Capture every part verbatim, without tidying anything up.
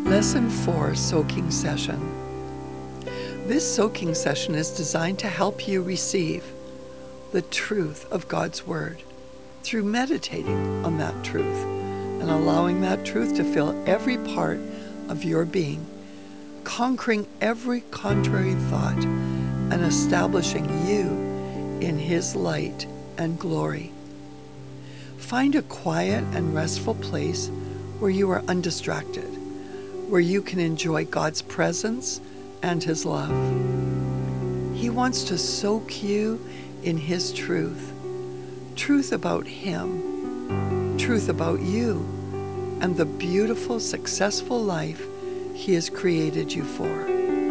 Lesson four, Soaking Session. This soaking session is designed to help you receive the truth of God's Word through meditating on that truth and allowing that truth to fill every part of your being, conquering every contrary thought and establishing you in His light and glory. Find a quiet and restful place where you are undistracted, where you can enjoy God's presence and His love. He wants to soak you in His truth, truth about Him, truth about you, and the beautiful, successful life He has created you for.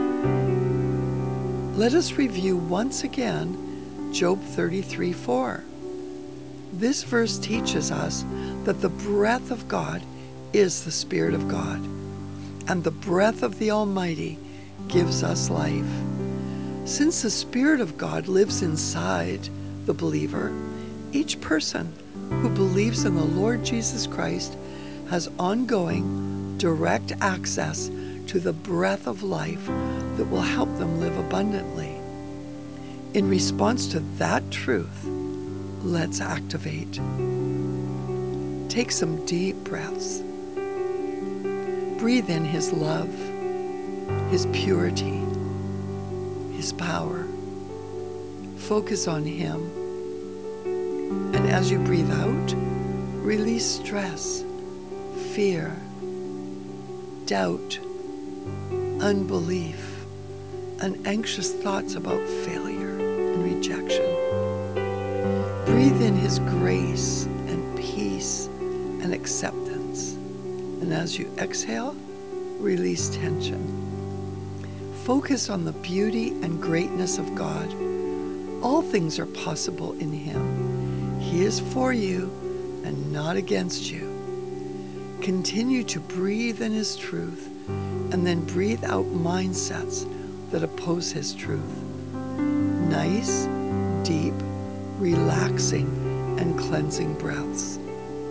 Let us review once again Job thirty-three four. This verse teaches us that the breath of God is the Spirit of God, and the breath of the Almighty gives us life. Since the Spirit of God lives inside the believer, each person who believes in the Lord Jesus Christ has ongoing, direct access to the breath of life that will help them live abundantly. In response to that truth, let's activate. Take some deep breaths. Breathe in His love, His purity, His power. Focus on Him. And as you breathe out, release stress, fear, doubt, unbelief, and anxious thoughts about failure and rejection. Breathe in His grace and peace and acceptance. And as you exhale, release tension. Focus on the beauty and greatness of God. All things are possible in Him. He is for you and not against you. Continue to breathe in His truth and then breathe out mindsets that oppose His truth. Nice, deep, relaxing, and cleansing breaths.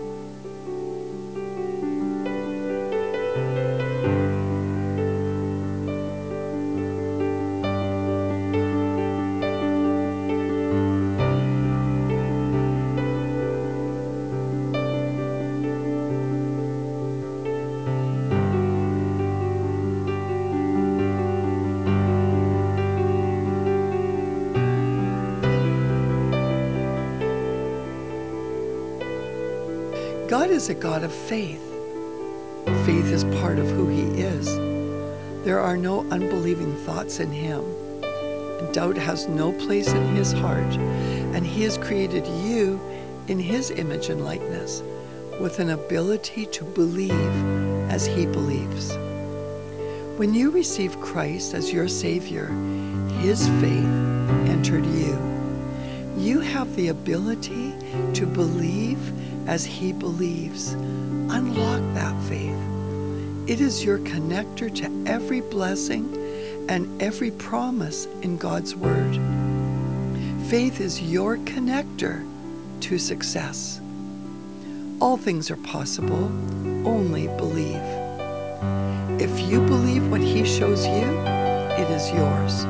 God is a God of faith. Faith is part of who He is. There are no unbelieving thoughts in Him. Doubt has no place in His heart, and He has created you in His image and likeness with an ability to believe as He believes. When you receive Christ as your Savior, His faith entered you. You have the ability to believe as He believes. Unlock that faith. It is your connector to every blessing and every promise in God's Word. Faith is your connector to success. All things are possible, only believe. If you believe what He shows you, it is yours.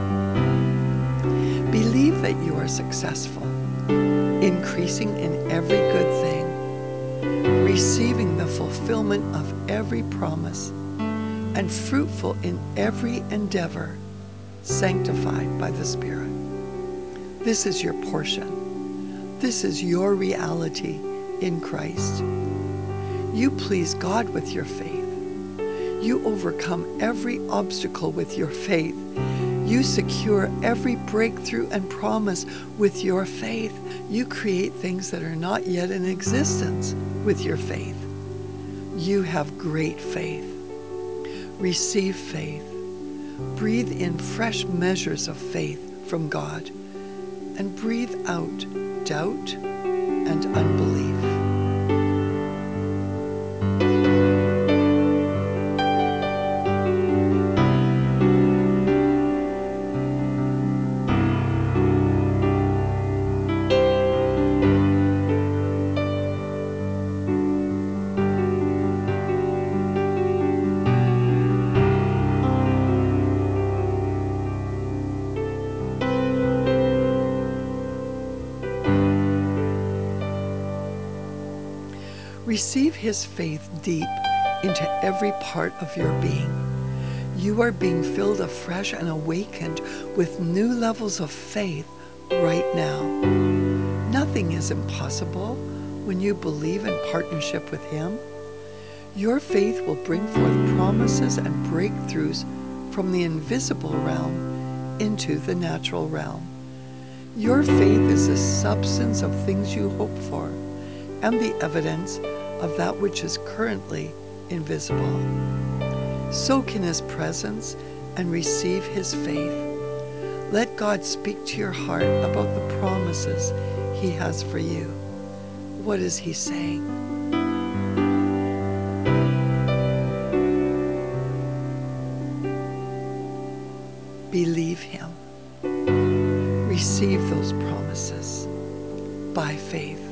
Believe that you are successful, increasing in every good thing, receiving the fulfillment of every promise, and fruitful in every endeavor, sanctified by the Spirit. This is your portion. This is your reality in Christ. You please God with your faith. You overcome every obstacle with your faith. You secure every breakthrough and promise with your faith. You create things that are not yet in existence with your faith. You have great faith. Receive faith. Breathe in fresh measures of faith from God, and breathe out doubt and unbelief. Receive His faith deep into every part of your being. You are being filled afresh and awakened with new levels of faith right now. Nothing is impossible when you believe in partnership with Him. Your faith will bring forth promises and breakthroughs from the invisible realm into the natural realm. Your faith is the substance of things you hope for and the evidence of that which is currently invisible. Soak in His presence and receive His faith. Let God speak to your heart about the promises He has for you. What is He saying? Believe Him. Receive those promises by faith.